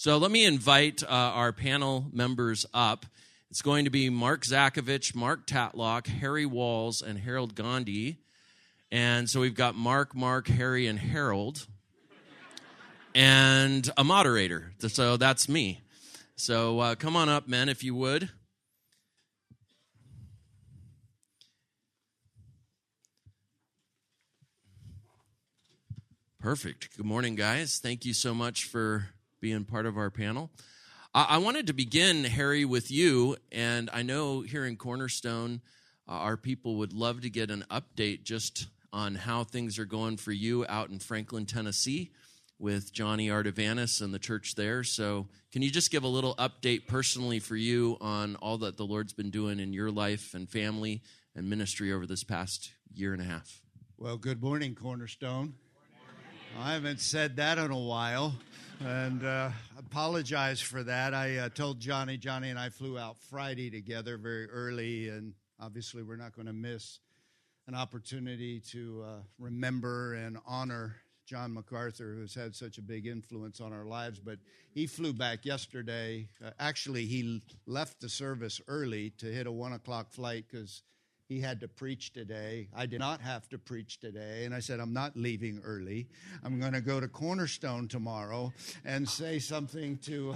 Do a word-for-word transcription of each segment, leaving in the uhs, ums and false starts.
So let me invite uh, our panel members up. It's going to be Mark Zakovich, Mark Tatlock, Harry Walls, and Harold Gandhi. And so we've got Mark, Mark, Harry, and Harold, and a moderator. So that's me. So uh, come on up, men, if you would. Perfect. Good morning, guys. Thank you so much for being part of our panel. I, I wanted to begin, Harry, with you, and I know here in Cornerstone, uh, our people would love to get an update just on how things are going for you out in Franklin, Tennessee, with Johnny Artavanus and the church there. So can you just give a little update personally for you on all that the Lord's been doing in your life and family and ministry over this past year and a half? Well, good morning, Cornerstone. I haven't said that in a while, and uh, apologize for that. I uh, told Johnny, Johnny and I flew out Friday together very early, and obviously we're not going to miss an opportunity to uh, remember and honor John MacArthur, who's had such a big influence on our lives. But he flew back yesterday. Uh, actually, he left the service early to hit a one o'clock flight because he had to preach today. I did not have to preach today. And I said, I'm not leaving early. I'm going to go to Cornerstone tomorrow and say something to...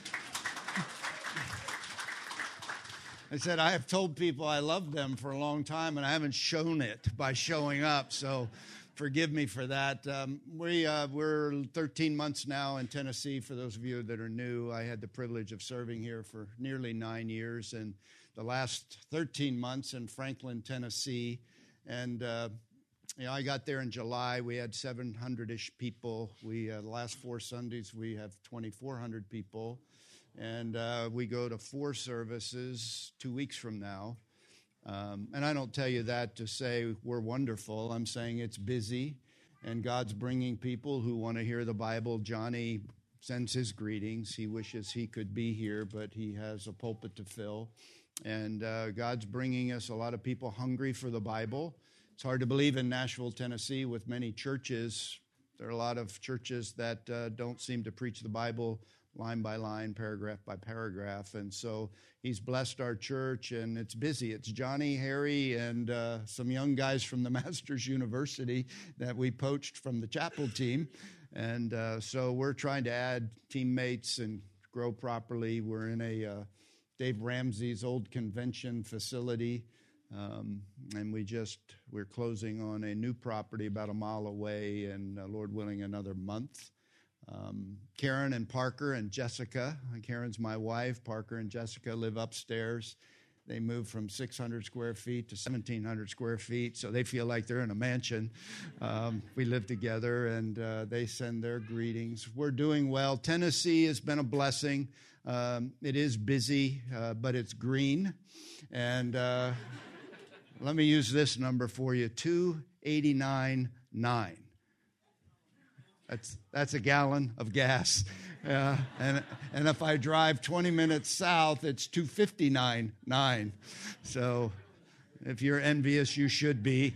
I said, I have told people I love them for a long time, and I haven't shown it by showing up. So forgive me for that. Um, we, uh, we're thirteen months now in Tennessee. For those of you that are new, I had the privilege of serving here for nearly nine years, and the last thirteen months in Franklin, Tennessee. And, uh, you know, I got there in July. We had seven hundred-ish people. We, uh, the last four Sundays, we have twenty-four hundred people. And uh, we go to four services two weeks from now. Um, and I don't tell you that to say we're wonderful. I'm saying it's busy, and God's bringing people who want to hear the Bible. Johnny sends his greetings. He wishes he could be here, but he has a pulpit to fill. And uh, God's bringing us a lot of people hungry for the Bible. It's hard to believe in Nashville, Tennessee, with many churches. There are a lot of churches that uh, don't seem to preach the Bible line by line, paragraph by paragraph. And so he's blessed our church, and it's busy. It's Johnny, Harry, and uh, some young guys from the Masters University that we poached from the chapel team. And uh, so we're trying to add teammates and grow properly. We're in a uh, Dave Ramsey's old convention facility, um, and we just, we're closing on a new property about a mile away, and uh, Lord willing, another month. Um, Karen and Parker and Jessica, Karen's my wife, Parker and Jessica live upstairs. They moved from six hundred square feet to seventeen hundred square feet, so they feel like they're in a mansion. Um, we live together, and uh, they send their greetings. We're doing well. Tennessee has been a blessing. Um, it is busy, uh, but it's green. And uh, let me use this number for you, two eighty-nine nine. That's that's a gallon of gas, uh, and and if I drive twenty minutes south, it's two fifty-nine nine. So, if you're envious, you should be.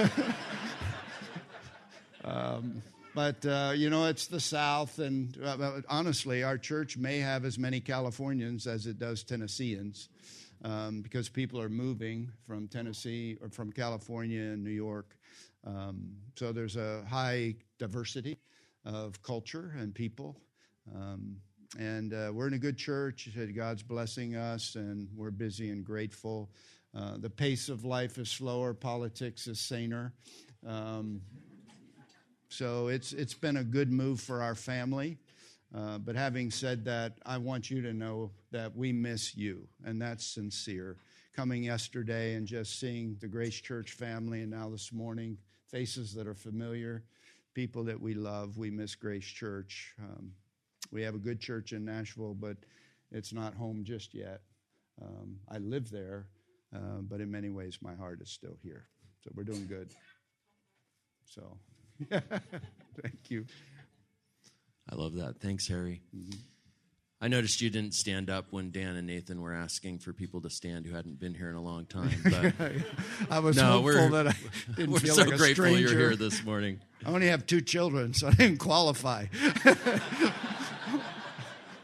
um, but uh, you know, it's the South, and uh, honestly, our church may have as many Californians as it does Tennesseans, um, because people are moving from Tennessee or from California and New York. Um, so there's a high diversity of culture and people. Um, and uh, we're in a good church. God's blessing us, and we're busy and grateful. Uh, the pace of life is slower. Politics is saner. Um, so it's it's been a good move for our family. Uh, but having said that, I want you to know that we miss you, and that's sincere. Coming yesterday and just seeing the Grace Church family, and now this morning, faces that are familiar, people that we love. We miss Grace Church. Um, we have a good church in Nashville, but it's not home just yet. Um, I live there, uh, but in many ways my heart is still here. So we're doing good. So, thank you. I love that. Thanks, Harry. Mm-hmm. I noticed you didn't stand up when Dan and Nathan were asking for people to stand who hadn't been here in a long time. But I was no, hopeful that I didn't we're feel so like a grateful stranger. you're here this morning. I only have two children, so I didn't qualify.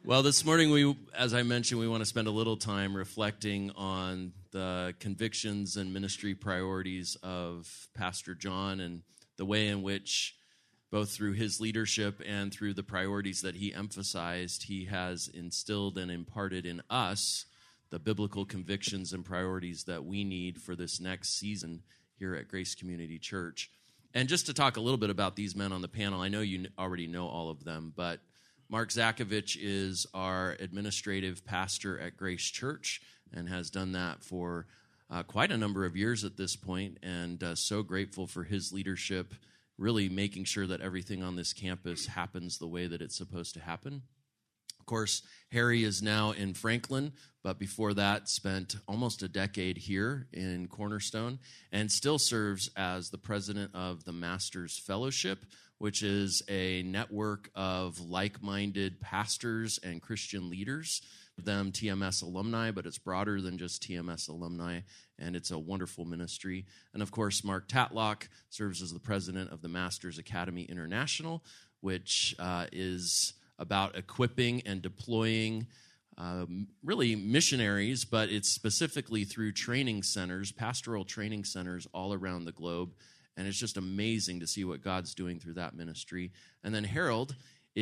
Well, this morning, we, as I mentioned, we want to spend a little time reflecting on the convictions and ministry priorities of Pastor John and the way in which, both through his leadership and through the priorities that he emphasized, he has instilled and imparted in us the biblical convictions and priorities that we need for this next season here at Grace Community Church. And just to talk a little bit about these men on the panel, I know you already know all of them, but Mark Zakovich is our administrative pastor at Grace Church and has done that for uh, quite a number of years at this point, and uh, so grateful for his leadership, really making sure that everything on this campus happens the way that it's supposed to happen. Of course, Harry is now in Franklin, but before that spent almost a decade here in Cornerstone and still serves as the president of the Masters Fellowship, which is a network of like-minded pastors and Christian leaders, them T M S alumni, but it's broader than just T M S alumni, and it's a wonderful ministry. And of course, Mark Tatlock serves as the president of the Masters Academy International, which uh, is about equipping and deploying um, really missionaries, but it's specifically through training centers, pastoral training centers all around the globe. And it's just amazing to see what God's doing through that ministry. And then Harold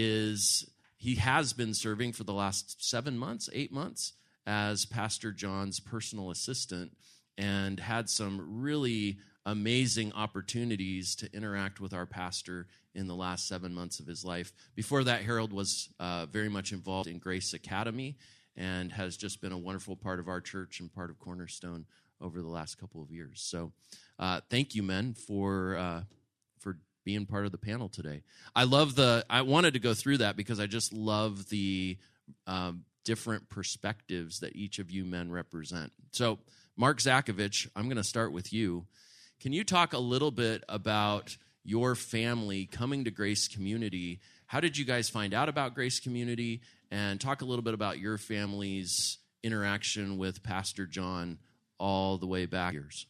is, he has been serving for the last seven months, eight months as Pastor John's personal assistant and had some really amazing opportunities to interact with our pastor in the last seven months of his life. Before that, Harold was uh, very much involved in Grace Academy and has just been a wonderful part of our church and part of Cornerstone over the last couple of years. So uh, thank you, men, for uh, for being part of the panel today. I love the, I wanted to go through that because I just love the um, different perspectives that each of you men represent. So Mark Zakovich, I'm going to start with you. Can you talk a little bit about your family coming to Grace Community? How did you guys find out about Grace Community? And talk a little bit about your family's interaction with Pastor John all the way back years.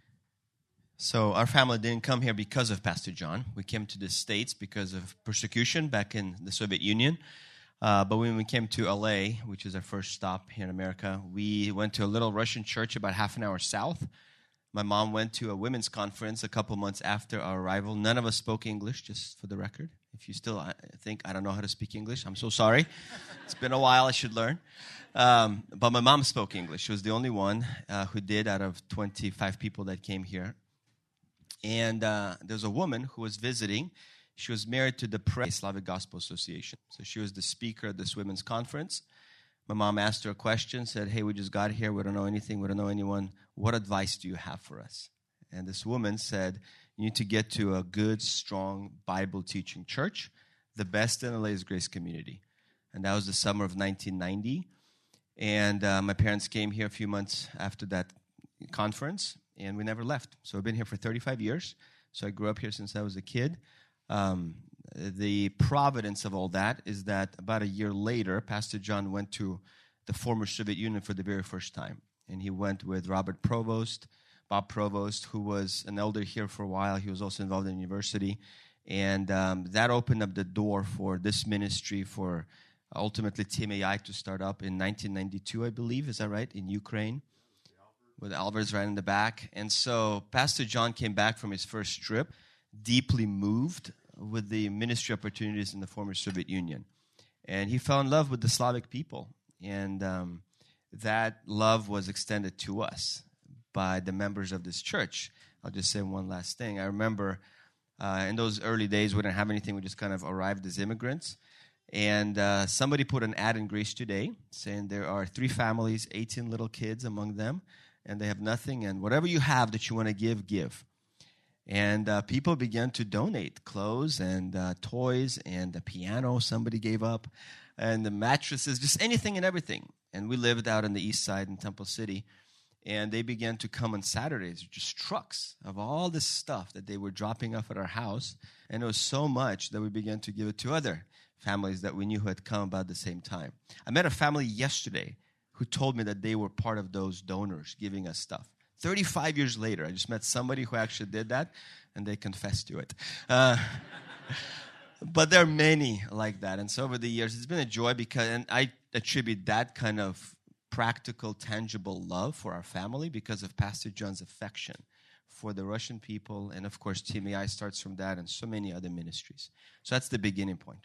So our family didn't come here because of Pastor John. We came to the States because of persecution back in the Soviet Union. Uh, but when we came to L A, which is our first stop here in America, we went to a little Russian church about half an hour south. My mom went to a women's conference a couple months after our arrival. None of us spoke English, just for the record. If you still think I don't know how to speak English, I'm so sorry. It's been a while. I should learn. Um, but my mom spoke English. She was the only one uh, who did out of twenty-five people that came here. And uh, there was a woman who was visiting. She was married to the Pre Slavic Gospel Association. So she was the speaker at this women's conference. My mom asked her a question, said, hey, we just got here. We don't know anything. We don't know anyone. What advice do you have for us? And this woman said, you need to get to a good, strong Bible-teaching church. The best in L A is Grace Community. And that was the summer of nineteen ninety. And uh, my parents came here a few months after that conference, and we never left. So I've been here for thirty-five years. So I grew up here since I was a kid. Um, the providence of all that is that about a year later, Pastor John went to the former Soviet Union for the very first time. And he went with Robert Provost, Bob Provost, who was an elder here for a while. He was also involved in university. And um, that opened up the door for this ministry, for ultimately T M A I to start up in nineteen ninety-two, I believe. Is that right? In Ukraine. With Alvarez right in the back. And so Pastor John came back from his first trip, deeply moved with the ministry opportunities in the former Soviet Union. And he fell in love with the Slavic people. And um, that love was extended to us by the members of this church. I'll just say one last thing. I remember uh, in those early days, we didn't have anything. We just kind of arrived as immigrants. And uh, somebody put an ad in Grace Today saying there are three families, eighteen little kids among them, and they have nothing. And whatever you have that you want to give, give. And uh, people began to donate clothes and uh, toys and the piano somebody gave up and the mattresses, just anything and everything. And we lived out on the east side in Temple City. And they began to come on Saturdays, just trucks of all this stuff that they were dropping off at our house. And it was so much that we began to give it to other families that we knew who had come about the same time. I met a family yesterday who told me that they were part of those donors giving us stuff. thirty-five years later, I just met somebody who actually did that, and they confessed to it. Uh, but there are many like that. And so over the years, it's been a joy because, and I attribute that kind of practical, tangible love for our family because of Pastor John's affection for the Russian people. And of course, T M A I starts from that and so many other ministries. So that's the beginning point.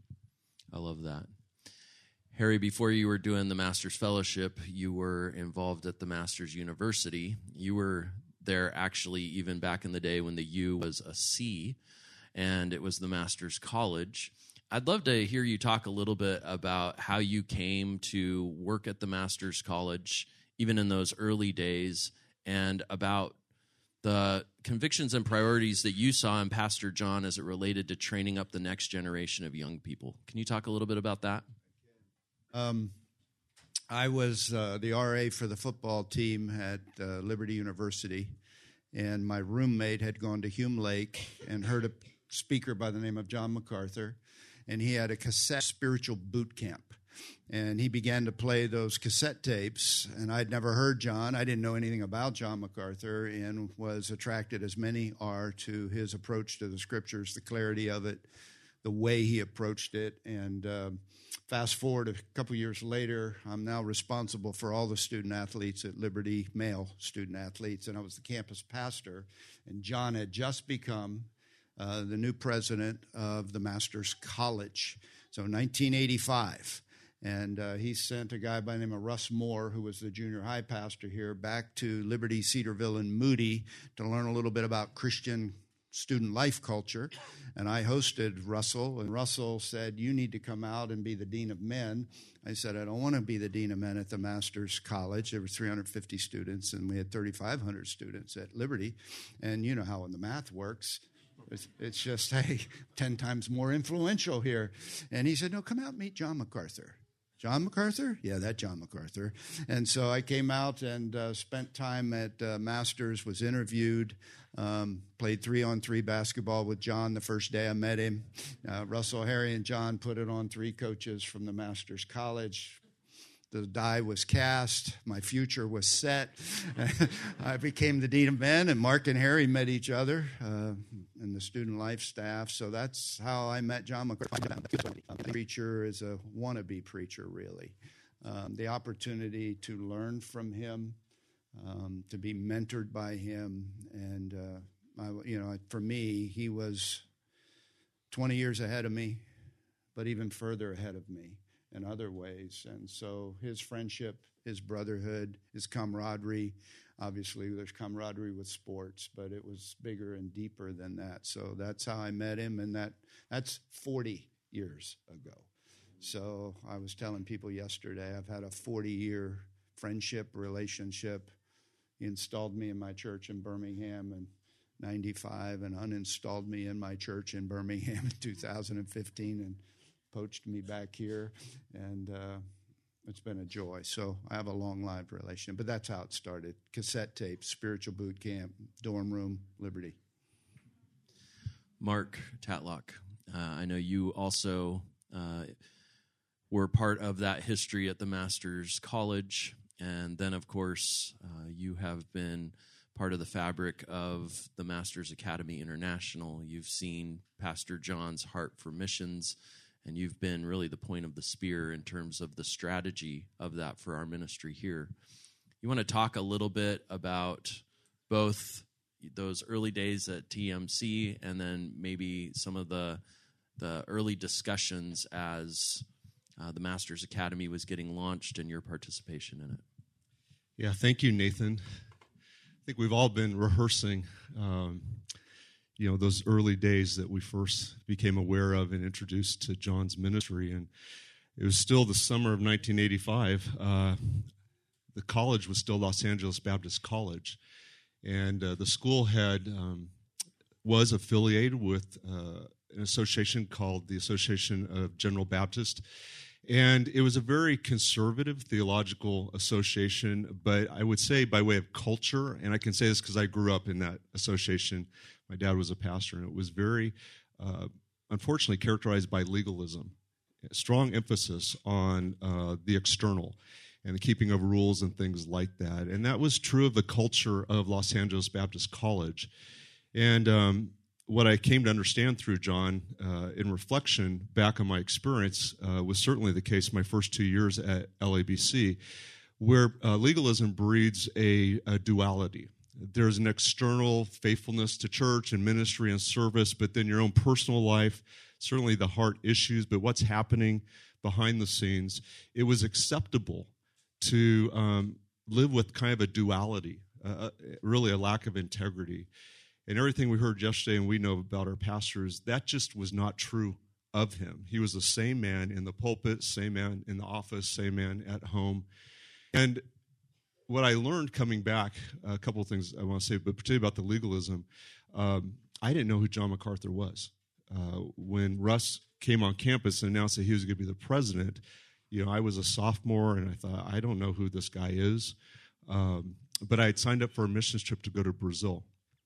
I love that. Harry, before you were doing the Master's Fellowship, you were involved at the Master's University. You were there actually even back in the day when the U was a C, and it was the Master's College. I'd love to hear you talk a little bit about how you came to work at the Master's College, even in those early days, and about the convictions and priorities that you saw in Pastor John as it related to training up the next generation of young people. Can you talk a little bit about that? Um, I was uh, the R A for the football team at uh, Liberty University, and my roommate had gone to Hume Lake and heard a speaker by the name of John MacArthur, and he had a cassette spiritual boot camp. And he began to play those cassette tapes, and I'd never heard John. I didn't know anything about John MacArthur and was attracted, as many are, to his approach to the Scriptures, the clarity of it, the way he approached it. And uh, fast forward a couple years later, I'm now responsible for all the student athletes at Liberty, male student athletes, and I was the campus pastor. And John had just become uh, the new president of the Master's College. So nineteen eighty-five. And uh, he sent a guy by the name of Russ Moore, who was the junior high pastor here, back to Liberty, Cedarville, and Moody to learn a little bit about Christian student life culture. And I hosted Russell, and Russell said, you need to come out and be the dean of men. I said, I don't want to be the dean of men at the Master's College. There were three hundred fifty students, and we had thirty-five hundred students at Liberty. And you know how the math works. It's, it's just, hey, ten times more influential here. And he said, no, come out and meet John MacArthur. John MacArthur? Yeah, that John MacArthur. And so I came out and uh, spent time at uh, Masters, was interviewed, um, played three-on-three basketball with John the first day I met him. Uh, Russell, Harry, and John put it on three coaches from the Masters College. The die was cast. My future was set. I became the dean of men, and Mark and Harry met each other uh, and the student life staff. So that's how I met John MacArthur. Preacher is a wannabe preacher, really. Um, the opportunity to learn from him, um, to be mentored by him, and uh, I, you know, for me, he was twenty years ahead of me, but even further ahead of me in other ways. And so his friendship, his brotherhood, his camaraderie, obviously there's camaraderie with sports, but it was bigger and deeper than that. So that's how I met him, and that that's forty years ago. So I was telling people yesterday, I've had a forty-year friendship, relationship. He installed me in my church in Birmingham in ninety-five and uninstalled me in my church in Birmingham in two thousand fifteen and poached me back here, and uh, it's been a joy. So I have a long-lived relationship, but that's how it started. Cassette tape, spiritual boot camp, dorm room, Liberty. Mark Tatlock, uh, I know you also uh, were part of that history at the Master's College, and then, of course, uh, you have been part of the fabric of the Master's Academy International. You've seen Pastor John's heart for missions, and you've been really the point of the spear in terms of the strategy of that for our ministry here. You want to talk a little bit about both those early days at T M C and then maybe some of the the early discussions as uh, the Master's Academy was getting launched and your participation in it? Yeah, thank you, Nathan. I think we've all been rehearsing um, you know, those early days that we first became aware of and introduced to John's ministry. And it was still the summer of nineteen eighty-five. Uh, the college was still Los Angeles Baptist College. And uh, the school had um, was affiliated with uh, an association called the Association of General Baptist. And it was a very conservative theological association, but I would say by way of culture, and I can say this because I grew up in that association. My dad was a pastor, and it was very, uh, unfortunately, characterized by legalism, strong emphasis on uh, the external and the keeping of rules and things like that. And that was true of the culture of Los Angeles Baptist College. And um, what I came to understand through John uh, in reflection back on my experience uh, was certainly the case my first two years at L A B C, where uh, legalism breeds a, a duality. There's an external faithfulness to church and ministry and service, but then your own personal life, certainly the heart issues, but what's happening behind the scenes. It was acceptable to um, live with kind of a duality, uh, really a lack of integrity. And everything we heard yesterday and we know about our pastors, that just was not true of him. He was the same man in the pulpit, same man in the office, same man at home. And what I learned coming back, a couple of things I want to say, but particularly about the legalism, um, I didn't know who John MacArthur was. Uh, when Russ came on campus and announced that he was going to be the president, you know, I was a sophomore, and I thought, I don't know who this guy is. Um, but I had signed up for a missions trip to go to Brazil.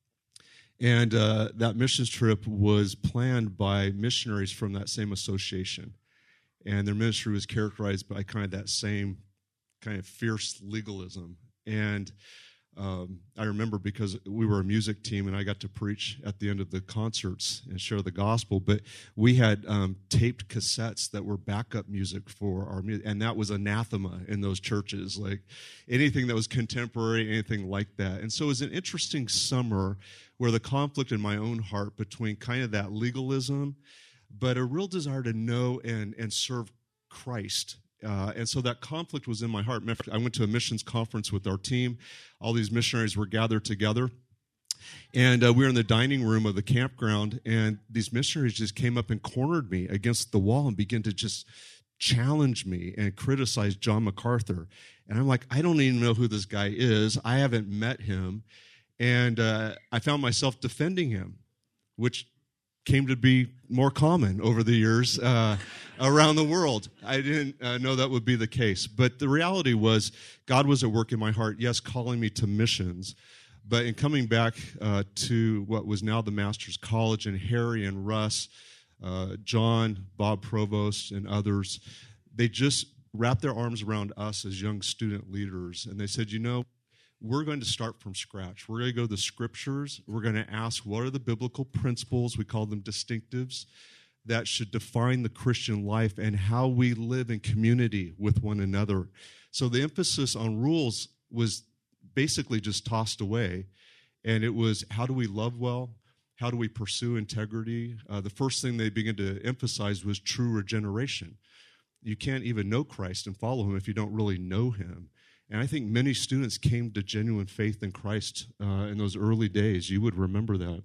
And uh, that missions trip was planned by missionaries from that same association. And their ministry was characterized by kind of that same kind of fierce legalism. And um, I remember because we were a music team and I got to preach at the end of the concerts and share the gospel, but we had um, taped cassettes that were backup music for our music, and that was anathema in those churches, like anything that was contemporary, anything like that. And so it was an interesting summer where the conflict in my own heart between kind of that legalism, but a real desire to know and, and serve Christ. Uh, and so that conflict was in my heart. I went to a missions conference with our team. All these missionaries were gathered together. And uh, we were in the dining room of the campground, and these missionaries just came up and cornered me against the wall and began to just challenge me and criticize John MacArthur. And I'm like, I don't even know who this guy is. I haven't met him. And uh, I found myself defending him, which came to be more common over the years uh, around the world. I didn't uh, know that would be the case. But the reality was God was at work in my heart, yes, calling me to missions. But in coming back uh, to what was now the Master's College, and Harry and Russ, uh, John, Bob Provost, and others, they just wrapped their arms around us as young student leaders. And they said, you know, we're going to start from scratch. We're going to go to the scriptures. We're going to ask, what are the biblical principles, we call them distinctives, that should define the Christian life and how we live in community with one another. So the emphasis on rules was basically just tossed away, and it was, how do we love well? How do we pursue integrity? Uh, the first thing they began to emphasize was true regeneration. You can't even know Christ and follow him if you don't really know him. And I think many students came to genuine faith in Christ uh, in those early days. You would remember that.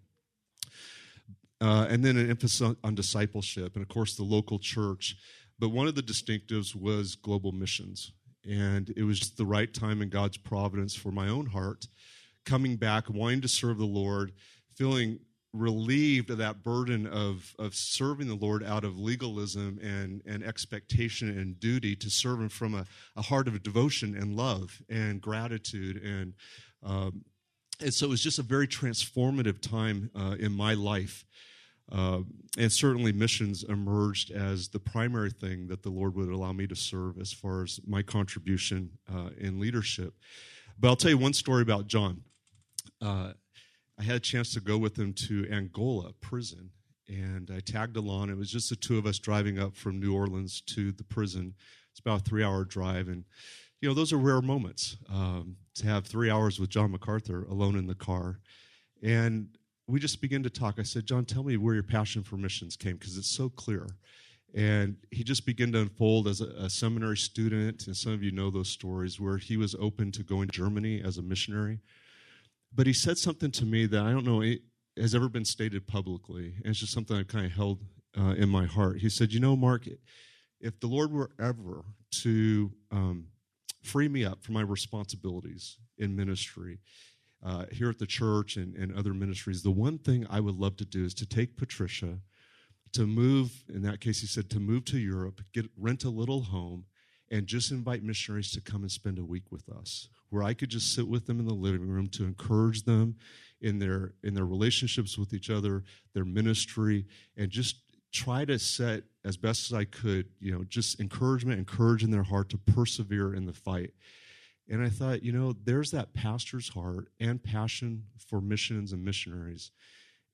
Uh, and then an emphasis on, on discipleship, and of course the local church. But one of the distinctives was global missions. And it was just the right time in God's providence for my own heart, coming back, wanting to serve the Lord, feeling relieved of that burden of, of serving the Lord out of legalism and, and expectation and duty, to serve him from a, a heart of devotion and love and gratitude. And, um, and so it was just a very transformative time uh, in my life. Uh, and certainly missions emerged as the primary thing that the Lord would allow me to serve as far as my contribution uh, in leadership. But I'll tell you one story about John. Uh, I had a chance to go with him to Angola prison, and I tagged along. It was just the two of us driving up from New Orleans to the prison. It's about a three-hour drive, and, you know, those are rare moments, um, to have three hours with John MacArthur alone in the car. And we just began to talk. I said, John, tell me where your passion for missions came, because it's so clear. And he just began to unfold as a, a seminary student, and some of you know those stories, where he was open to going to Germany as a missionary. But he said something to me that I don't know has ever been stated publicly, and it's just something I've kind of held uh, in my heart. He said, you know, Mark, if the Lord were ever to um, free me up from my responsibilities in ministry uh, here at the church and, and other ministries, the one thing I would love to do is to take Patricia, to move, in that case he said, to move to Europe, get rent a little home, and just invite missionaries to come and spend a week with us, where I could just sit with them in the living room to encourage them in their in their relationships with each other, their ministry, and just try to set, as best as I could, you know, just encouragement, encourage in their heart to persevere in the fight. And I thought, you know, there's that pastor's heart and passion for missions and missionaries.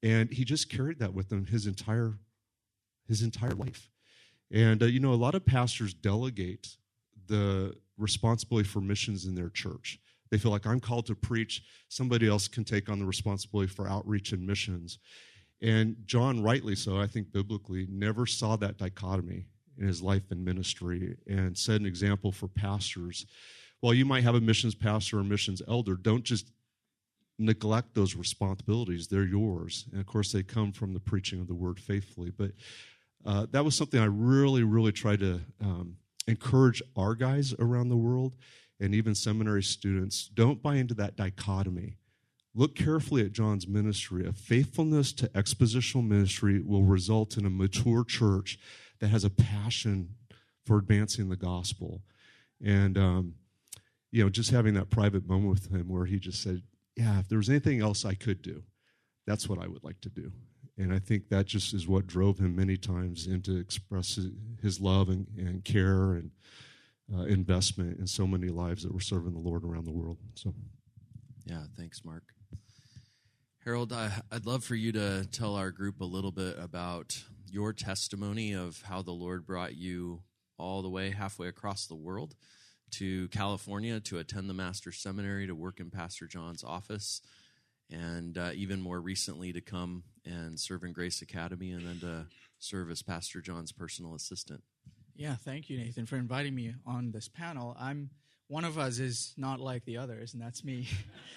And he just carried that with him his entire his entire life. And, uh, you know, a lot of pastors delegate the responsibility for missions in their church. They feel like, I'm called to preach. Somebody else can take on the responsibility for outreach and missions. And John, rightly so, I think biblically, never saw that dichotomy in his life and ministry and set an example for pastors. While you might have a missions pastor or missions elder, don't just neglect those responsibilities. They're yours. And, of course, they come from the preaching of the word faithfully. But uh, that was something I really, really tried to um, encourage our guys around the world and even seminary students. Don't buy into that dichotomy. Look carefully at John's ministry. A faithfulness to expositional ministry will result in a mature church that has a passion for advancing the gospel. And, um, you know, just having that private moment with him where he just said, yeah, if there was anything else I could do, that's what I would like to do. And I think that just is what drove him many times into express his love and, and care and uh, investment in so many lives that were serving the Lord around the world. So, yeah, thanks, Mark. Harold, I, I'd love for you to tell our group a little bit about your testimony of how the Lord brought you all the way halfway across the world to California to attend the Master's Seminary, to work in Pastor John's office, and uh, even more recently to come and serve in Grace Academy and then to serve as Pastor John's personal assistant. Yeah, thank you, Nathan, for inviting me on this panel. I'm one of us is not like the others, and that's me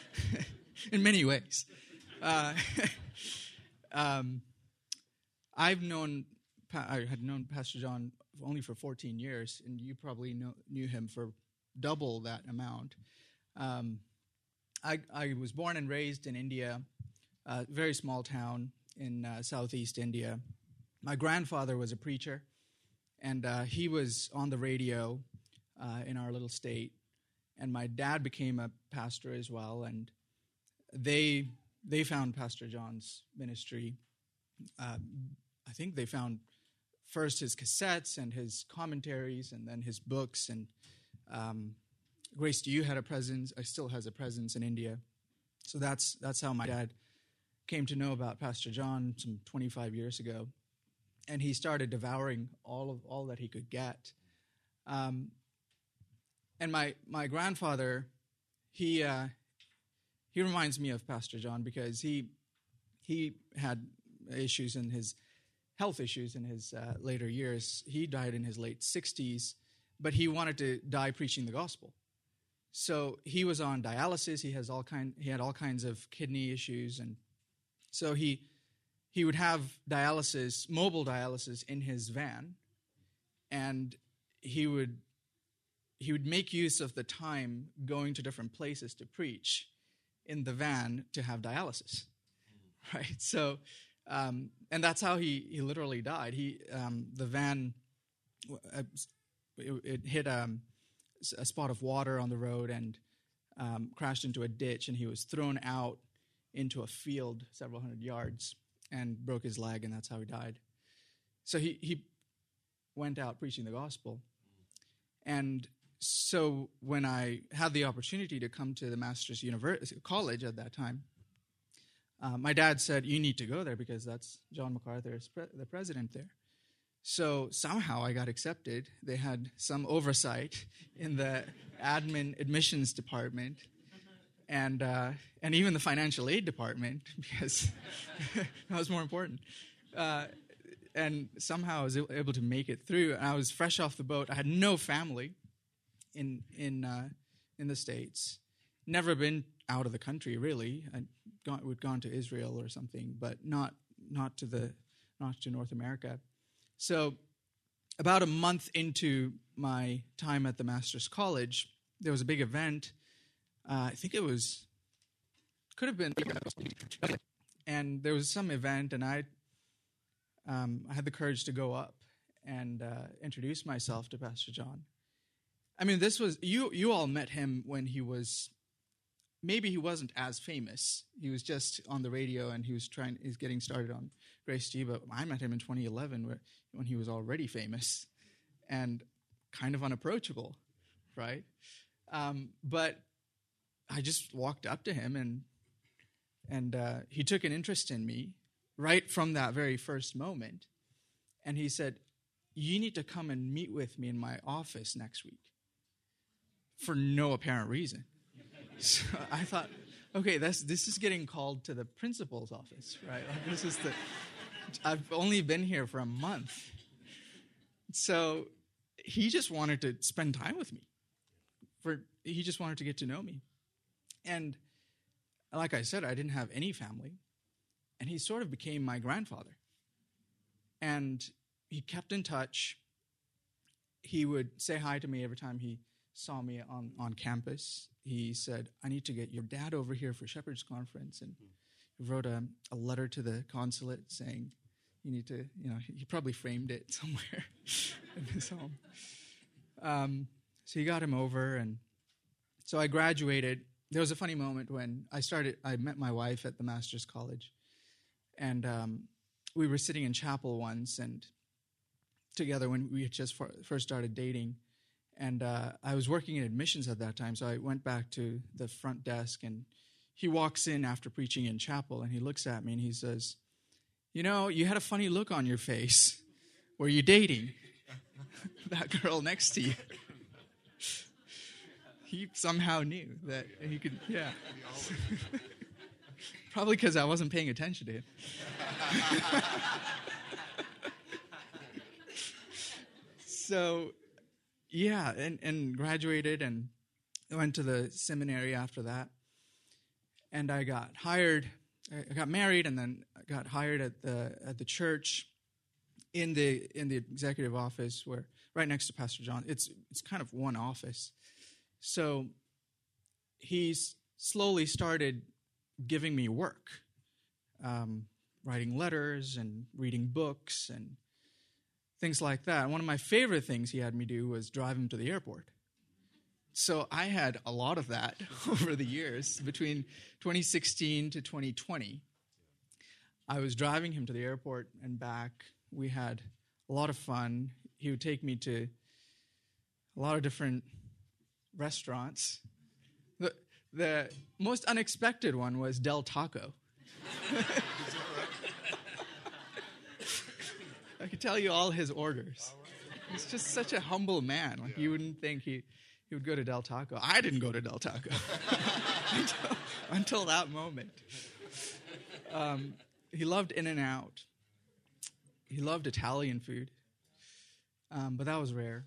in many ways. Uh, um, I've known, I had known Pastor John only for fourteen years, and you probably know, knew him for double that amount. Um, I, I was born and raised in India, a very small town in uh, southeast India. My grandfather was a preacher, and uh, he was on the radio uh, in our little state, and my dad became a pastor as well, and they they found Pastor John's ministry. Uh, I think they found first his cassettes and his commentaries, and then his books. And um, Grace to You had a presence, uh, still has a presence in India. So that's that's how my dad came to know about Pastor John some twenty-five years ago, and he started devouring all of all that he could get. Um, and my my grandfather, he uh, he reminds me of Pastor John because he he had issues in his health issues in his uh, later years. He died in his late sixties, but he wanted to die preaching the gospel. So he was on dialysis. He has all kind. He had all kinds of kidney issues, and so he he would have dialysis, mobile dialysis, in his van, and he would he would make use of the time going to different places to preach in the van to have dialysis, right? So. Um, and that's how he, he literally died. He um, the van uh, it, it hit um, a spot of water on the road and um, crashed into a ditch, and he was thrown out into a field several hundred yards and broke his leg, and that's how he died. So he he went out preaching the gospel, and so when I had the opportunity to come to the Master's University College at that time. Uh, my dad said, you need to go there because that's John MacArthur is pre- the president there. So somehow I got accepted. They had some oversight in the admin admissions department and uh, and even the financial aid department because that was more important. Uh, and somehow I was able to make it through. And I was fresh off the boat. I had no family in in uh, in the States. Never been out of the country really. I'd gone, we'd gone to Israel or something, but not not to the not to North America. So, about a month into my time at the Master's College, there was a big event. Uh, I think it was could have been, and there was some event, and I um, I had the courage to go up and uh, introduce myself to Pastor John. I mean, this was you. You all met him when he was. Maybe he wasn't as famous. He was just on the radio, and he was trying. He's getting started on Grace G. But I met him in twenty eleven, where, when he was already famous and kind of unapproachable, right? Um, but I just walked up to him, and and uh, he took an interest in me, right from that very first moment. And he said, you need to come and meet with me in my office next week, for no apparent reason. So I thought, okay, that's, this is getting called to the principal's office, right? Like, this is the, I've only been here for a month. So he just wanted to spend time with me. For he just wanted to get to know me. And like I said, I didn't have any family. And he sort of became my grandfather. And he kept in touch. He would say hi to me every time he saw me on, on campus. He said, I need to get your dad over here for Shepherd's Conference. And he wrote a, a letter to the consulate saying, you need to, you know, he probably framed it somewhere in his home. Um, so he got him over. And so I graduated. There was a funny moment when I started, I met my wife at the Master's College. And um, we were sitting in chapel once and together when we had just for, first started dating. And uh, I was working in admissions at that time, so I went back to the front desk, and he walks in after preaching in chapel, and he looks at me, and he says, you know, you had a funny look on your face. Were you dating that girl next to you? He somehow knew that he could, yeah. Probably because I wasn't paying attention to him. So, yeah, and, and graduated and went to the seminary after that. And I got hired, I got married, and then I got hired at the at the church in the in the executive office, where right next to Pastor John. It's it's kind of one office. So he's slowly started giving me work, um, writing letters and reading books and things like that. One of my favorite things he had me do was drive him to the airport. So I had a lot of that over the years. Between twenty sixteen to twenty twenty, I was driving him to the airport and back. We had a lot of fun. He would take me to a lot of different restaurants. The, the most unexpected one was Del Taco. I could tell you all his orders. He's just such a humble man. Like, you wouldn't think he, he would go to Del Taco. I didn't go to Del Taco until, until that moment. Um, he loved In-N-Out. He loved Italian food, um, but that was rare.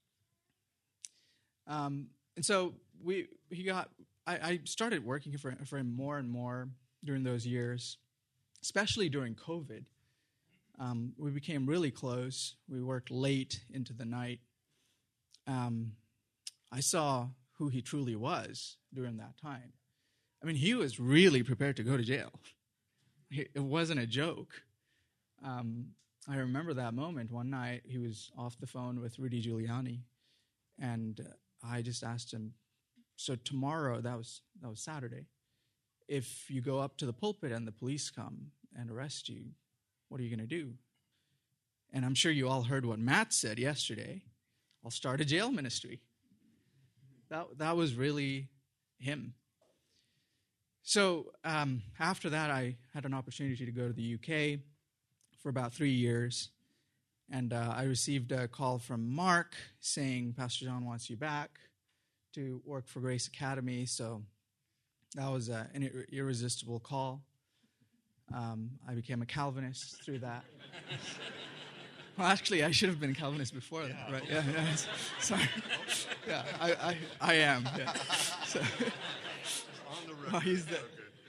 Um, and so we he got. I, I started working for for him more and more during those years, especially during COVID. Um, we became really close. We worked late into the night. Um, I saw who he truly was during that time. I mean, he was really prepared to go to jail. It wasn't a joke. Um, I remember that moment. One night, he was off the phone with Rudy Giuliani, and uh, I just asked him, so tomorrow, that was that was Saturday, if you go up to the pulpit and the police come and arrest you, what are you going to do? And I'm sure you all heard what Matt said yesterday. I'll start a jail ministry. That that was really him. So um, after that, I had an opportunity to go to the U K for about three years. And uh, I received a call from Mark saying, Pastor John wants you back to work for Grace Academy. So that was uh, an ir- irresistible call. Um, I became a Calvinist through that. Well, actually, I should have been a Calvinist before that, right? Yeah, yeah. Sorry. Yeah, I, I, I am. Yeah. So, oh, he's the.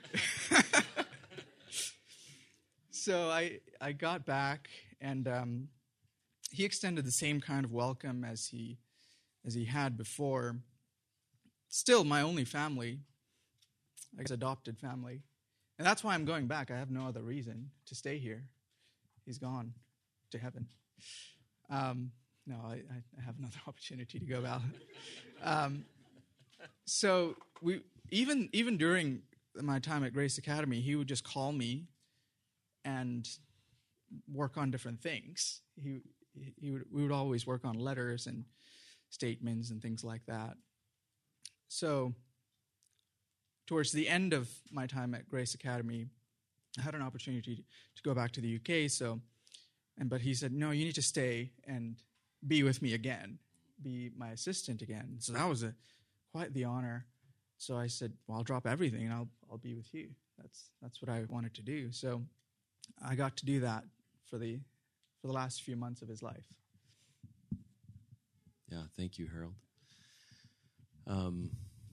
So I, I got back, and um, he extended the same kind of welcome as he, as he had before. Still, my only family, I guess, adopted family. And that's why I'm going back. I have no other reason to stay here. He's gone to heaven. Um, no, I, I have another opportunity to go out. Um, so we even even during my time at Grace Academy, he would just call me and work on different things. He he would we would always work on letters and statements and things like that. So towards the end of my time at Grace Academy, I had an opportunity to go back to the U K. So, and but he said, no, you need to stay and be with me again, be my assistant again. So that was a quite the honor. So I said, well, I'll drop everything and I'll I'll be with you. That's that's what I wanted to do. So I got to do that for the for the last few months of his life. Yeah, thank you, Harold. Um,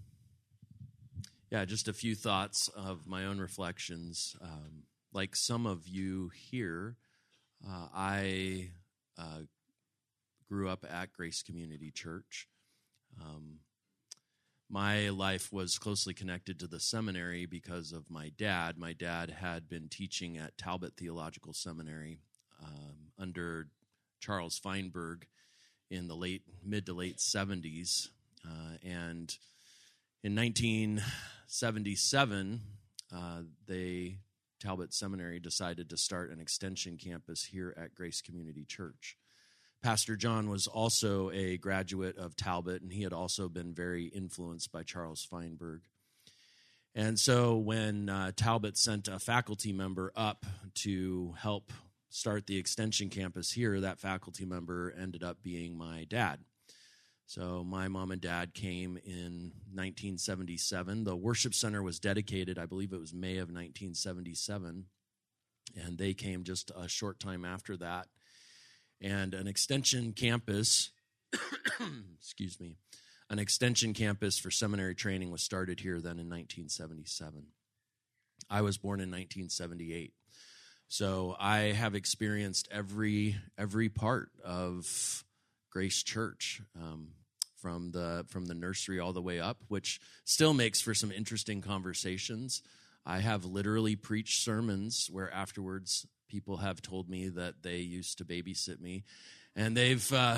yeah, just a few thoughts of my own reflections. Um, like some of you here, uh, I uh, grew up at Grace Community Church. Um, my life was closely connected to the seminary because of my dad. My dad had been teaching at Talbot Theological Seminary um, under Charles Feinberg in the late mid to late seventies, uh, and in nineteen seventy-seven, uh, they Talbot Seminary decided to start an extension campus here at Grace Community Church. Pastor John was also a graduate of Talbot, and he had also been very influenced by Charles Feinberg. And so when uh, Talbot sent a faculty member up to help start the extension campus here, that faculty member ended up being my dad. So my mom and dad came in nineteen seventy-seven. The worship center was dedicated, I believe it was May of nineteen seventy-seven, and they came just a short time after that. And an extension campus, excuse me, an extension campus for seminary training was started here then in nineteen seventy-seven. I was born in nineteen seventy-eight. So I have experienced every every part of Grace Church, um, from the from the nursery all the way up, which still makes for some interesting conversations. I have literally preached sermons where afterwards people have told me that they used to babysit me, and they've. Uh,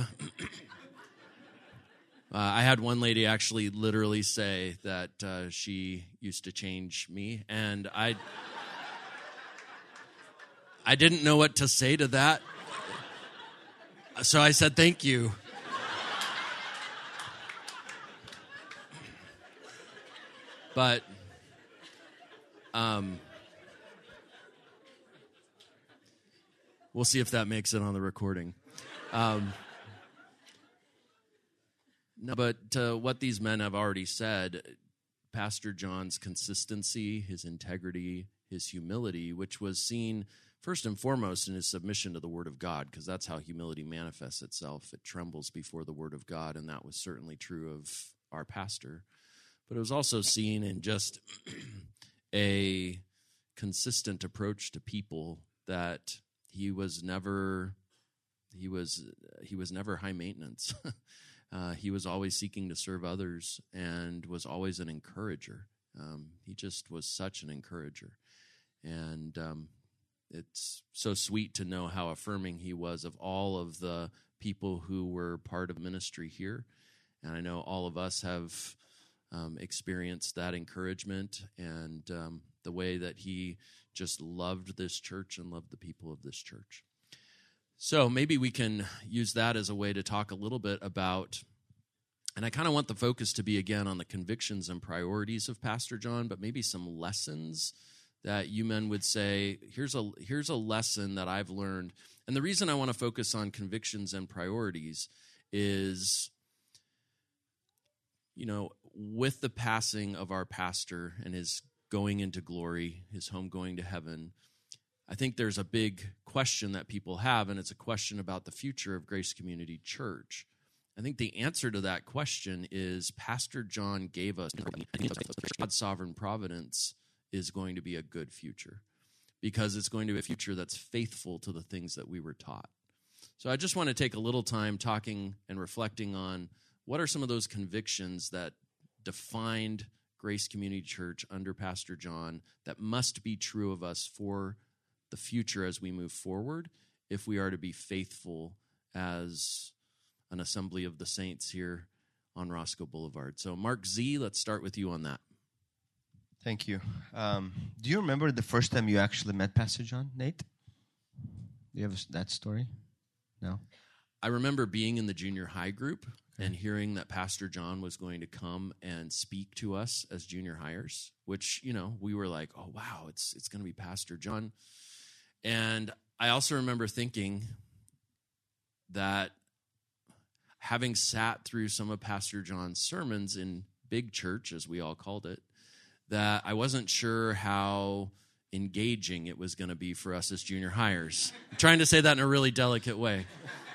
uh, I had one lady actually literally say that uh, she used to change me, and I. I didn't know what to say to that, so I said, thank you. But um, we'll see if that makes it on the recording. Um, no, but uh, what these men have already said, Pastor John's consistency, his integrity, his humility, which was seen first and foremost in his submission to the Word of God, because that's how humility manifests itself. It trembles before the Word of God, and that was certainly true of our pastor. But it was also seen in just a consistent approach to people, that he was never he was he was never high maintenance. uh, he was always seeking to serve others and was always an encourager. Um, he just was such an encourager, and um, it's so sweet to know how affirming he was of all of the people who were part of ministry here. And I know all of us have um, experienced that encouragement and um, the way that he just loved this church and loved the people of this church. So maybe we can use that as a way to talk a little bit about, and I kind of want the focus to be again on the convictions and priorities of Pastor John, but maybe some lessons that you men would say, here's a here's a lesson that I've learned. And the reason I want to focus on convictions and priorities is, you know, with the passing of our pastor and his going into glory, his home going to heaven, I think there's a big question that people have, and it's a question about the future of Grace Community Church. I think the answer to that question is Pastor John gave us God's sovereign providence is going to be a good future, because it's going to be a future that's faithful to the things that we were taught. So I just want to take a little time talking and reflecting on what are some of those convictions that defined Grace Community Church under Pastor John that must be true of us for the future as we move forward, if we are to be faithful as an assembly of the saints here on Roscoe Boulevard. So Mark Z, let's start with you on that. Thank you. Um, do you remember the first time you actually met Pastor John, Nate? Do you have that story? No? I remember being in the junior high group and hearing that Pastor John was going to come and speak to us as junior hires, which, you know, we were like, oh, wow, it's it's going to be Pastor John. And I also remember thinking that having sat through some of Pastor John's sermons in big church, as we all called it, that I wasn't sure how engaging it was going to be for us as junior hires. I'm trying to say that in a really delicate way.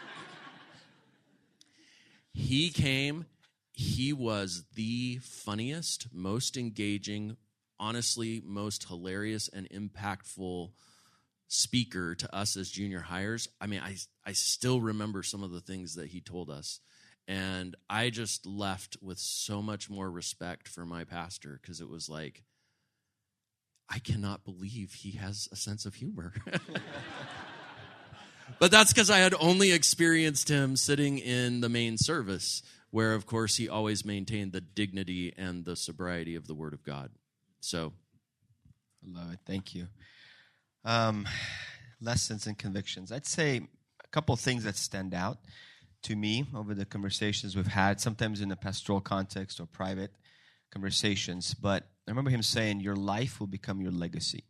He came, he was the funniest, most engaging, honestly, most hilarious and impactful speaker to us as junior hires. I mean, I I still remember some of the things that he told us. And I just left with so much more respect for my pastor, because it was like, I cannot believe he has a sense of humor. But that's because I had only experienced him sitting in the main service, where, of course, he always maintained the dignity and the sobriety of the Word of God. So, I love it. Thank you. Um, lessons and convictions. I'd say a couple of things that stand out to me over the conversations we've had, sometimes in a pastoral context or private conversations. But I remember him saying, your life will become your legacy.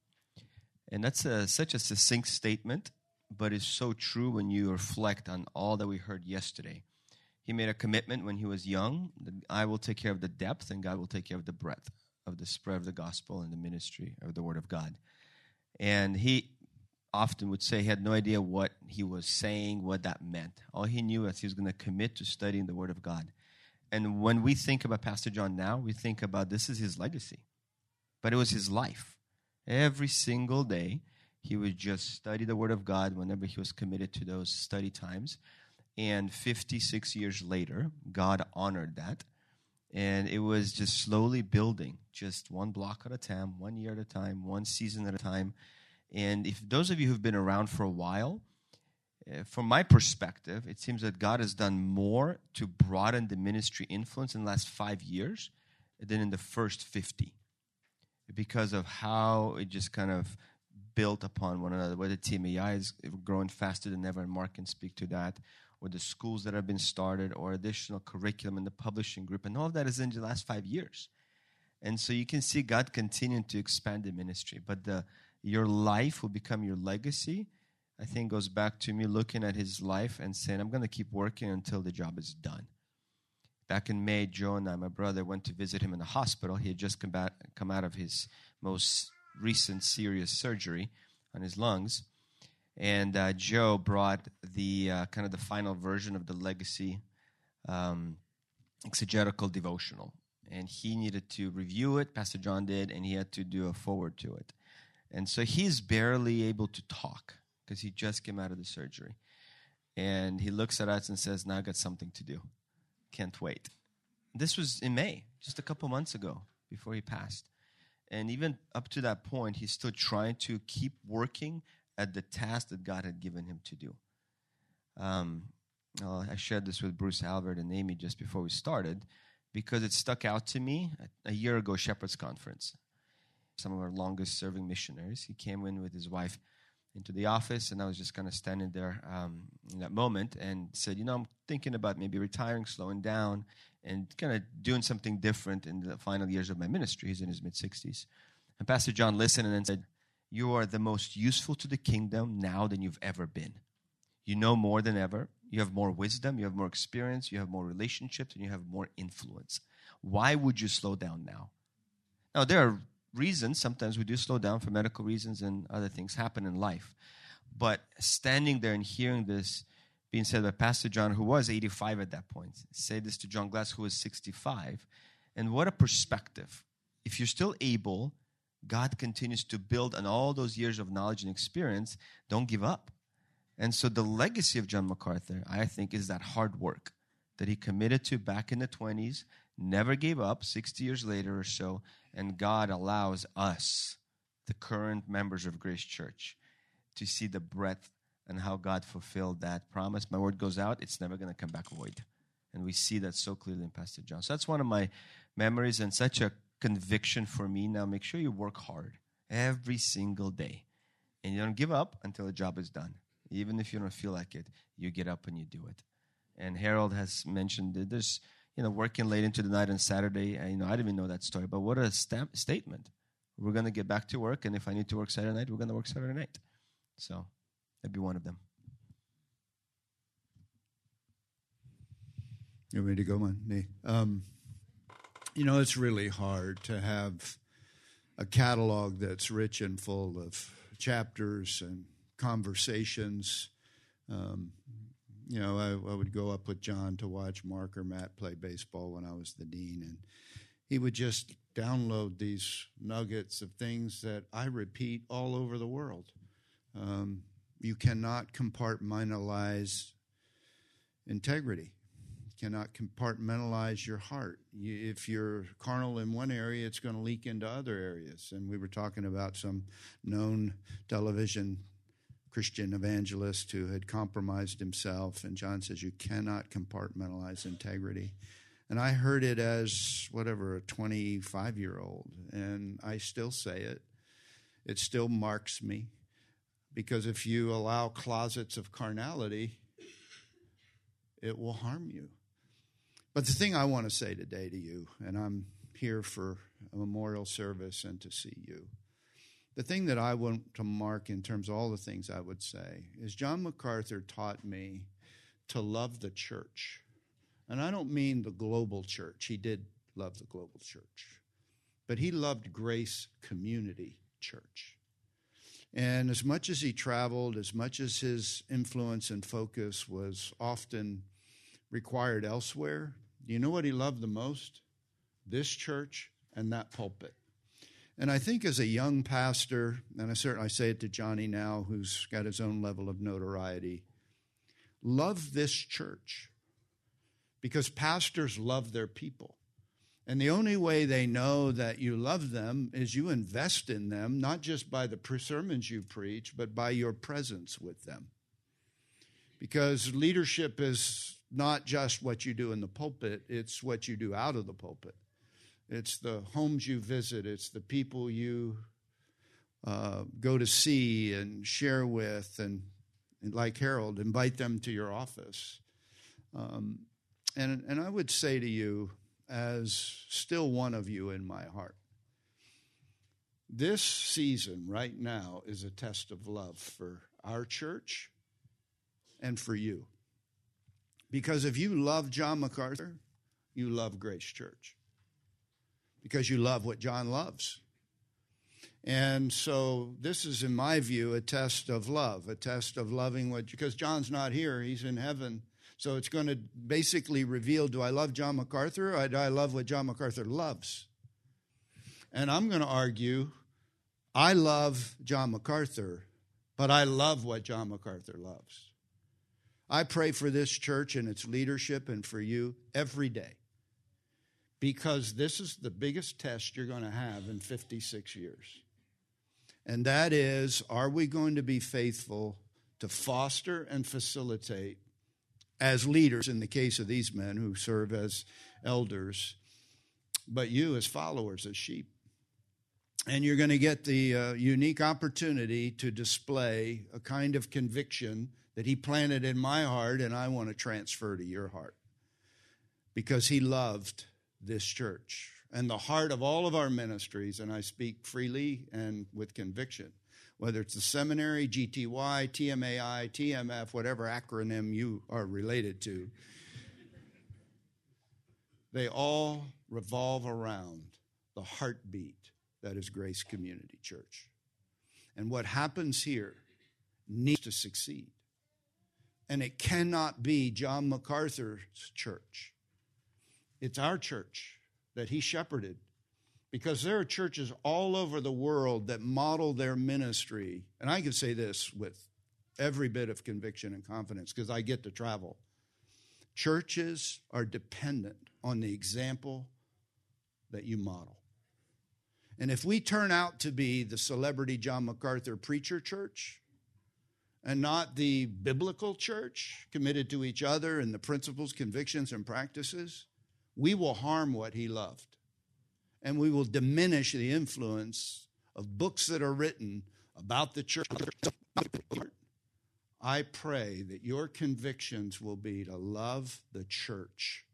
And that's a, such a succinct statement, but it's so true when you reflect on all that we heard yesterday. He made a commitment when he was young that I will take care of the depth and God will take care of the breadth of the spread of the gospel and the ministry of the Word of God. And he often would say he had no idea what he was saying, what that meant. All he knew is he was going to commit to studying the Word of God. And when we think about Pastor John now, we think about this is his legacy. But it was his life. Every single day, he would just study the Word of God whenever he was committed to those study times. And fifty-six years later, God honored that. And it was just slowly building, just one block at a time, one year at a time, one season at a time. And if those of you who've been around for a while, uh, from my perspective, it seems that God has done more to broaden the ministry influence in the last five years than in the first fifty. Because of how it just kind of built upon one another, whether T M A I is growing faster than ever, and Mark can speak to that, or the schools that have been started, or additional curriculum in the publishing group, and all of that is in the last five years. And so you can see God continuing to expand the ministry. But the your life will become your legacy, I think goes back to me looking at his life and saying, I'm going to keep working until the job is done. Back in May, Joe and I, my brother, went to visit him in the hospital. He had just come, back, come out of his most recent serious surgery on his lungs. And uh, Joe brought the uh, kind of the final version of the Legacy um, exegetical devotional. And he needed to review it, Pastor John did, and he had to do a forward to it. And so he's barely able to talk because he just came out of the surgery. And he looks at us and says, now I got something to do. Can't wait. This was in May, just a couple months ago, before he passed. And even up to that point, he's still trying to keep working at the task that God had given him to do. Um, uh, I shared this with Bruce Albert and Amy just before we started because it stuck out to me. A year ago, Shepherd's Conference, some of our longest serving missionaries, he came in with his wife into the office, and I was just kind of standing there um, in that moment and said, you know, I'm thinking about maybe retiring, slowing down, and kind of doing something different in the final years of my ministry. He's in his mid-sixties. And Pastor John listened and then said, you are the most useful to the kingdom now than you've ever been. You know more than ever. You have more wisdom, you have more experience, you have more relationships, and you have more influence. Why would you slow down now? Now, there are reasons. Sometimes we do slow down for medical reasons and other things happen in life. But standing there and hearing this being said by Pastor John, who was eighty-five at that point, say this to John Glass, who was sixty-five. And what a perspective. If you're still able, God continues to build on all those years of knowledge and experience. Don't give up. And so the legacy of John MacArthur, I think, is that hard work that he committed to back in the twenties, never gave up, sixty years later or so, and God allows us, the current members of Grace Church, to see the breadth and how God fulfilled that promise. My word goes out, it's never going to come back void. And we see that so clearly in Pastor John. So that's one of my memories and such a conviction for me. Now make sure you work hard every single day. And you don't give up until the job is done. Even if you don't feel like it, you get up and you do it. And Harold has mentioned that there's, you know, working late into the night on Saturday. And, you know, I didn't even know that story, but what a stamp statement. We're going to get back to work, and if I need to work Saturday night, we're going to work Saturday night. So that'd be one of them. You want me to go on? Me. Um, you know, it's really hard to have a catalog that's rich and full of chapters and conversations. Um, you know, I, I would go up with John to watch Mark or Matt play baseball when I was the dean, and he would just download these nuggets of things that I repeat all over the world. Um, you cannot compartmentalize integrity. You cannot compartmentalize your heart. You, if you're carnal in one area, it's going to leak into other areas. And we were talking about some known television Christian evangelist who had compromised himself, and John says you cannot compartmentalize integrity. And I heard it as, whatever, a twenty-five-year-old, and I still say it. It still marks me, because if you allow closets of carnality, it will harm you. But the thing I want to say today to you, and I'm here for a memorial service and to see you, the thing that I want to mark in terms of all the things I would say is John MacArthur taught me to love the church. And I don't mean the global church. He did love the global church. But he loved Grace Community Church. And as much as he traveled, as much as his influence and focus was often required elsewhere, do you know what he loved the most? This church and that pulpit. And I think as a young pastor, and I certainly say it to Johnny now, who's got his own level of notoriety, love this church. Because pastors love their people. And the only way they know that you love them is you invest in them, not just by the sermons you preach, but by your presence with them. Because leadership is not just what you do in the pulpit, it's what you do out of the pulpit. It's the homes you visit, it's the people you uh, go to see and share with, and, and like Harold, invite them to your office. Um, And, and I would say to you, as still one of you in my heart, this season right now is a test of love for our church and for you. Because if you love John MacArthur, you love Grace Church. Because you love what John loves. And so this is, in my view, a test of love, a test of loving what, because John's not here, he's in heaven. So it's going to basically reveal, do I love John MacArthur, or do I love what John MacArthur loves? And I'm going to argue, I love John MacArthur, but I love what John MacArthur loves. I pray for this church and its leadership and for you every day, because this is the biggest test you're going to have in fifty-six years. And that is, are we going to be faithful to foster and facilitate as leaders, in the case of these men who serve as elders, but you as followers, as sheep. And you're going to get the uh, unique opportunity to display a kind of conviction that he planted in my heart, and I want to transfer to your heart. Because he loved this church. And the heart of all of our ministries, and I speak freely and with conviction, whether it's the seminary, G T Y, T M A I, T M F, whatever acronym you are related to, they all revolve around the heartbeat that is Grace Community Church. And what happens here needs to succeed. And it cannot be John MacArthur's church. It's our church that he shepherded. Because there are churches all over the world that model their ministry. And I can say this with every bit of conviction and confidence because I get to travel. Churches are dependent on the example that you model. And if we turn out to be the celebrity John MacArthur preacher church and not the biblical church committed to each other and the principles, convictions, and practices, we will harm what he loved. And we will diminish the influence of books that are written about the church. I pray that your convictions will be to love the church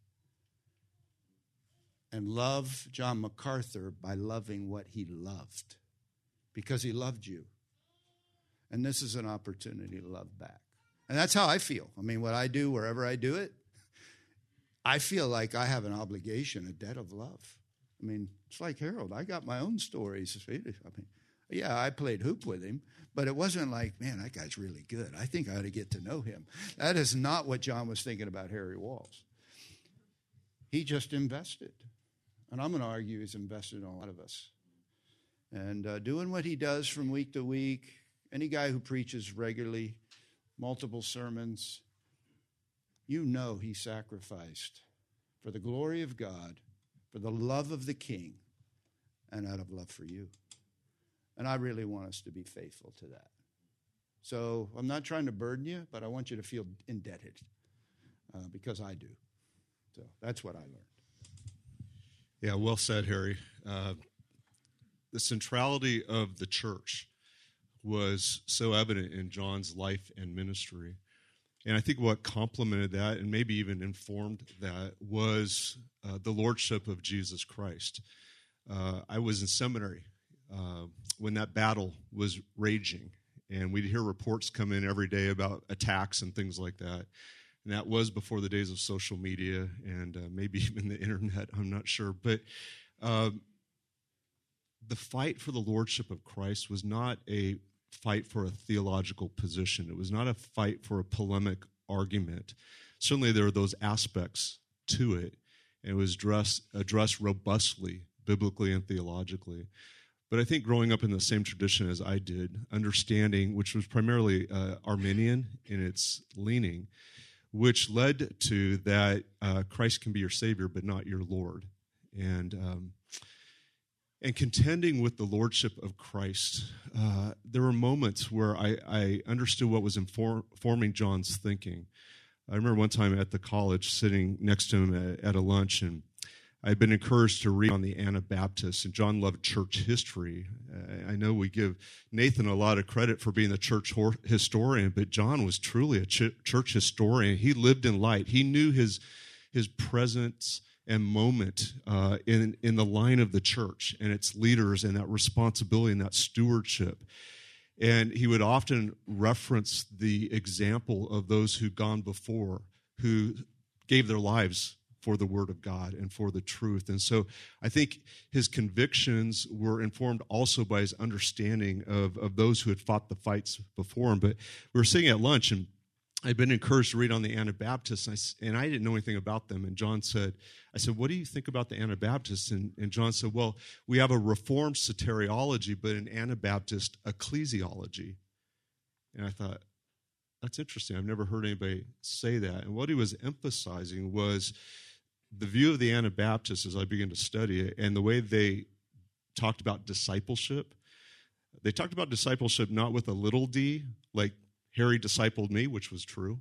and love John MacArthur by loving what he loved, because he loved you. And this is an opportunity to love back. And that's how I feel. I mean, what I do, wherever I do it, I feel like I have an obligation, a debt of love. I mean, it's like Harold. I got my own stories. I mean, yeah, I played hoop with him, but it wasn't like, man, that guy's really good. I think I ought to get to know him. That is not what John was thinking about Harry Walls. He just invested. And I'm going to argue he's invested in a lot of us. And uh, doing what he does from week to week, any guy who preaches regularly, multiple sermons, you know he sacrificed for the glory of God, for the love of the King, and out of love for you. And I really want us to be faithful to that. So I'm not trying to burden you, but I want you to feel indebted, uh, because I do. So that's what I learned. Yeah, well said, Harry. Uh, the centrality of the church was so evident in John's life and ministry. And I think what complemented that, and maybe even informed that, was uh, the lordship of Jesus Christ. Uh, I was in seminary uh, when that battle was raging, and we'd hear reports come in every day about attacks and things like that. And that was before the days of social media and uh, maybe even the internet, I'm not sure. But uh, the fight for the lordship of Christ was not a fight for a theological position. It was not a fight for a polemic argument. Certainly there were those aspects to it, and it was addressed, addressed robustly, biblically and theologically. But I think growing up in the same tradition as I did, understanding, which was primarily uh, Arminian in its leaning, which led to that uh, Christ can be your Savior, but not your Lord. And um, and contending with the Lordship of Christ, uh, there were moments where I, I understood what was inform, informing John's thinking. I remember one time at the college sitting next to him at, at a lunch, and I'd been encouraged to read on the Anabaptists, and John loved church history. Uh, I know we give Nathan a lot of credit for being the church hor- historian, but John was truly a ch- church historian. He lived in light. He knew his his presence and moment uh, in in the line of the church and its leaders, and that responsibility and that stewardship. And he would often reference the example of those who'd gone before, who gave their lives for the Word of God and for the truth. And so I think his convictions were informed also by his understanding of, of those who had fought the fights before him. But we were sitting at lunch, and I'd been encouraged to read on the Anabaptists, and I, and I didn't know anything about them. And John said, I said, what do you think about the Anabaptists? And, and John said, well, we have a Reformed soteriology, but an Anabaptist ecclesiology. And I thought, that's interesting. I've never heard anybody say that. And what he was emphasizing was the view of the Anabaptists as I began to study it, and the way they talked about discipleship. They talked about discipleship not with a little d, like Harry discipled me, which was true,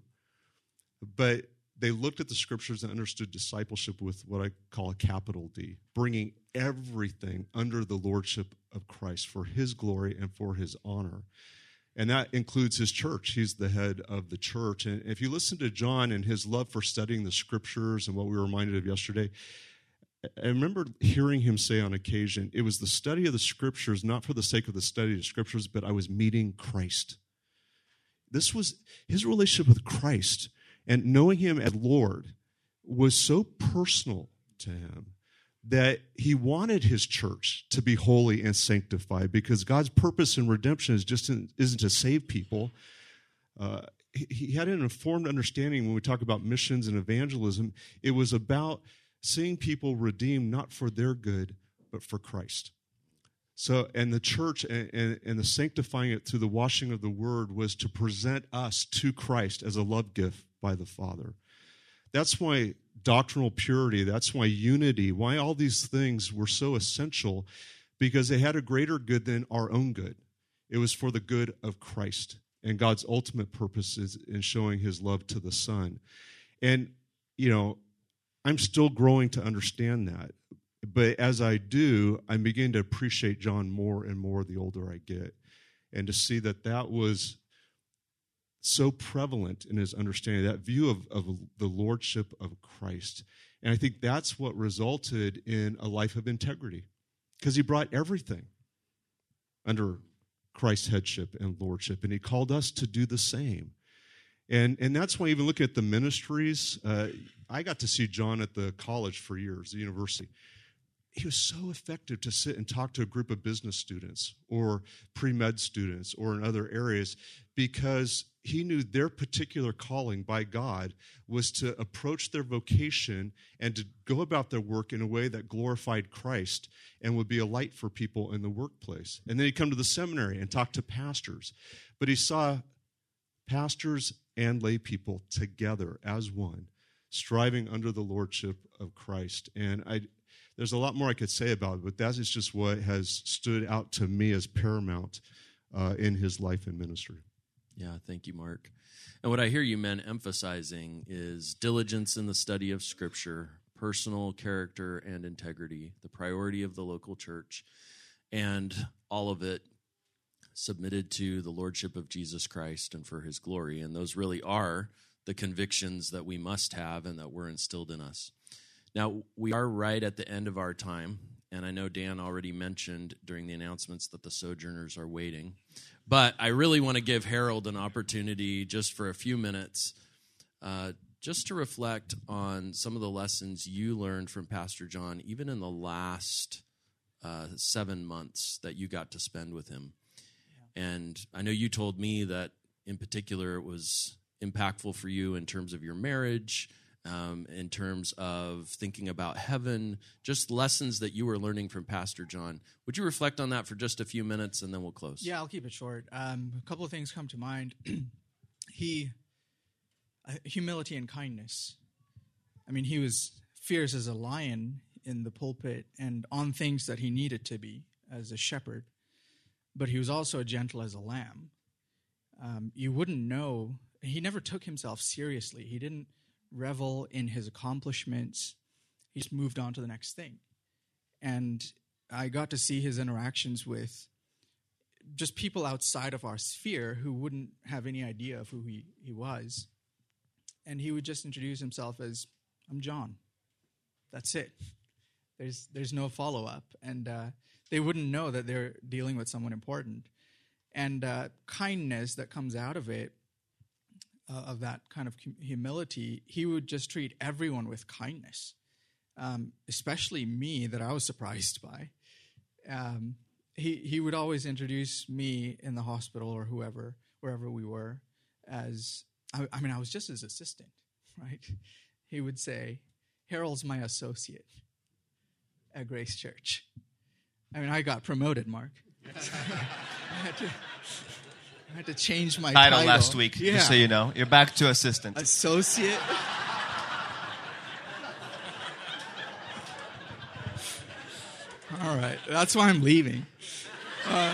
but they looked at the scriptures and understood discipleship with what I call a capital D, bringing everything under the lordship of Christ for his glory and for his honor. And that includes his church. He's the head of the church. And if you listen to John and his love for studying the scriptures and what we were reminded of yesterday, I remember hearing him say on occasion, it was the study of the scriptures, not for the sake of the study of the scriptures, but I was meeting Christ. This was his relationship with Christ, and knowing him as Lord was so personal to him that he wanted his church to be holy and sanctified, because God's purpose in redemption is just in, isn't to save people. Uh, he, he had an informed understanding when we talk about missions and evangelism. It was about seeing people redeemed not for their good, but for Christ. So, and the church and, and, and the sanctifying it through the washing of the word was to present us to Christ as a love gift by the Father. That's why doctrinal purity, that's why unity, why all these things were so essential, because they had a greater good than our own good. It was for the good of Christ and God's ultimate purpose is in showing his love to the Son. And, you know, I'm still growing to understand that. But as I do, I begin to appreciate John more and more the older I get, and to see that that was so prevalent in his understanding, that view of, of the lordship of Christ. And I think that's what resulted in a life of integrity, because he brought everything under Christ's headship and lordship, and he called us to do the same. And and that's why, even looking at the ministries, uh, I got to see John at the college for years, the university. He was so effective to sit and talk to a group of business students or pre-med students or in other areas, because he knew their particular calling by God was to approach their vocation and to go about their work in a way that glorified Christ and would be a light for people in the workplace. And then he'd come to the seminary and talk to pastors. But he saw pastors and lay people together as one, striving under the lordship of Christ. And I There's a lot more I could say about it, but that is just what has stood out to me as paramount uh, in his life and ministry. Yeah, thank you, Mark. And what I hear you men emphasizing is diligence in the study of Scripture, personal character and integrity, the priority of the local church, and all of it submitted to the lordship of Jesus Christ and for his glory. And those really are the convictions that we must have and that were instilled in us. Now, we are right at the end of our time, and I know Dan already mentioned during the announcements that the Sojourners are waiting, but I really want to give Harold an opportunity just for a few minutes uh, just to reflect on some of the lessons you learned from Pastor John, even in the last uh, seven months that you got to spend with him. Yeah. And I know you told me that in particular it was impactful for you in terms of your marriage, Um, in terms of thinking about heaven, just lessons that you were learning from Pastor John. Would you reflect on that for just a few minutes, and then we'll close? Yeah, I'll keep it short. Um, a couple of things come to mind. he, uh, humility and kindness. I mean, he was fierce as a lion in the pulpit and on things that he needed to be as a shepherd, but he was also gentle as a lamb. Um, you wouldn't know. He never took himself seriously. He didn't revel in his accomplishments. He just moved on to the next thing. And I got to see his interactions with just people outside of our sphere who wouldn't have any idea of who he, he was. And he would just introduce himself as, I'm John. That's it. There's there's no follow-up. And uh, they wouldn't know that they're dealing with someone important. And uh, kindness that comes out of it, Uh, of that kind of humility, he would just treat everyone with kindness, um, especially me that I was surprised by. Um, he he would always introduce me in the hospital or whoever, wherever we were, as, I, I mean, I was just his assistant, right? He would say, Harold's my associate at Grace Church. I mean, I got promoted, Mark. I had to... I had to change my title, title last week, yeah. just so you know. You're back to assistant. Associate. All right. That's why I'm leaving. Uh,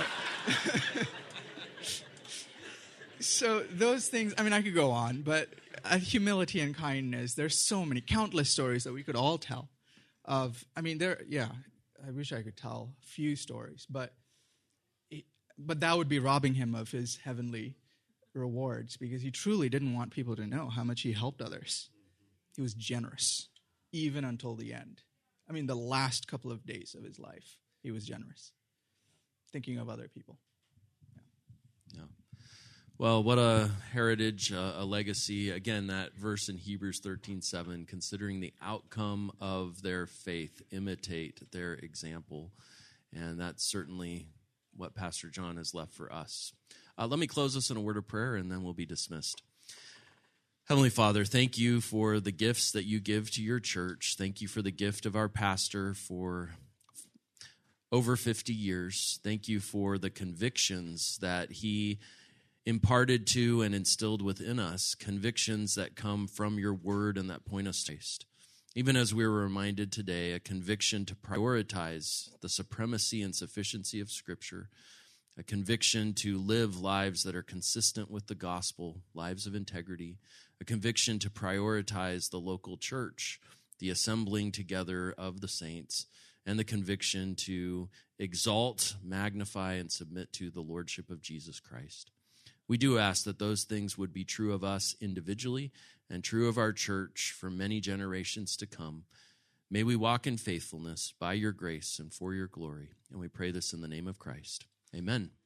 so those things, I mean, I could go on, but uh, humility and kindness, there's so many, countless stories that we could all tell of. I mean, there, yeah, I wish I could tell a few stories, but But that would be robbing him of his heavenly rewards, because he truly didn't want people to know how much he helped others. He was generous, even until the end. I mean, the last couple of days of his life, he was generous, thinking of other people. Yeah. yeah. Well, what a heritage, uh, a legacy. Again, that verse in Hebrews thirteen seven, considering the outcome of their faith, imitate their example. And that's certainly what Pastor John has left for us. Uh, let me close us in a word of prayer, and then we'll be dismissed. Heavenly Father, thank you for the gifts that you give to your church. Thank you for the gift of our pastor for over fifty years. Thank you for the convictions that he imparted to and instilled within us, convictions that come from your word and that point us to Christ. Even as we were reminded today, a conviction to prioritize the supremacy and sufficiency of Scripture, a conviction to live lives that are consistent with the gospel, lives of integrity, a conviction to prioritize the local church, the assembling together of the saints, and the conviction to exalt, magnify, and submit to the lordship of Jesus Christ. We do ask that those things would be true of us individually and true of our church for many generations to come. May we walk in faithfulness by your grace and for your glory. And we pray this in the name of Christ. Amen.